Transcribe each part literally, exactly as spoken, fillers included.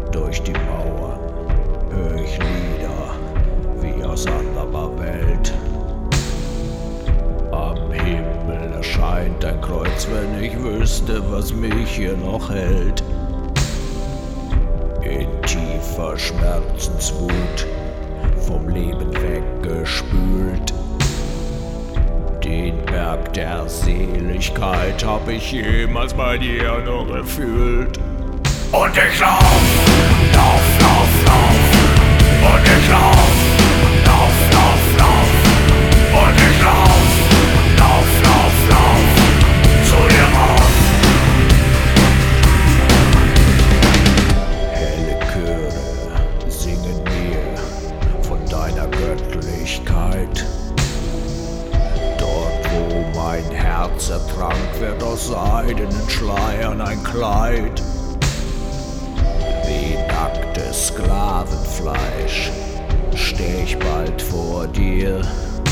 Durch die Mauer hör ich Lieder wie aus anderer Welt. Am Himmel erscheint ein Kreuz, wenn ich wüsste, was mich hier noch hält. In tiefer Schmerzenswut, vom Leben weggespült. Den Berg der Seligkeit hab ich jemals bei dir nur gefühlt. Und ich lauf, lauf, lauf, lauf. Und ich lauf, lauf, lauf, lauf. Und ich lauf, lauf, lauf, lauf. Zu dir rauf. Helle Chöre singen mir von deiner Göttlichkeit. Dort, wo mein Herz ertrank, wird aus seidenen Schleiern ein Kleid. Wie nacktes Sklavenfleisch steh ich bald vor dir,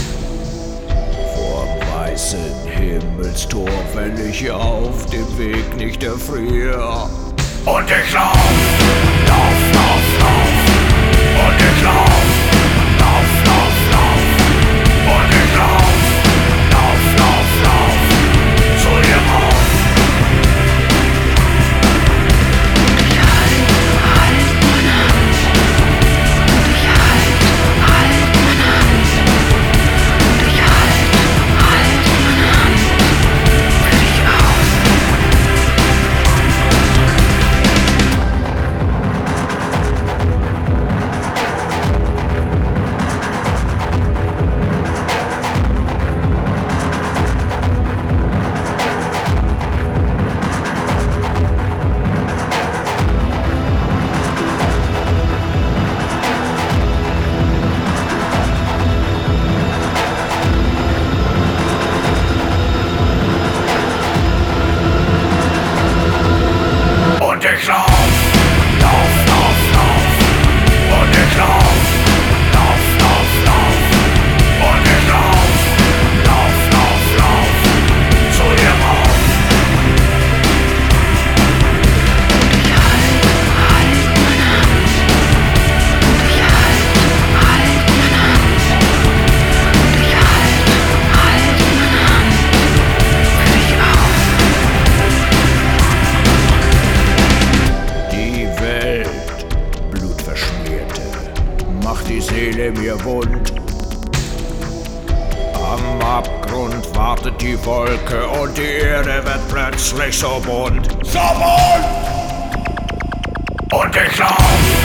vorm weißen Himmelstor, wenn ich auf dem Weg nicht erfrier. Und ich lauf, lauf, lauf, lauf. Und ich lauf, lauf, lauf, lauf. Und ich lauf, lauf, lauf, lauf. Zu dir rauf. Ich lauf, lauf, lauf, lauf. Und ich lauf, lauf, lauf, lauf. Und ich lauf, lauf, lauf, lauf. Zu dir rauf. Und ich halt, halt meine Hand. Und ich halt, halt meine Hand. Und ich halt, halt meine Hand. Für dich auf. Macht die Seele mir wund. Am Abgrund wartet die Wolke und die Erde wird plötzlich so bunt. So bunt! Und ich lauf!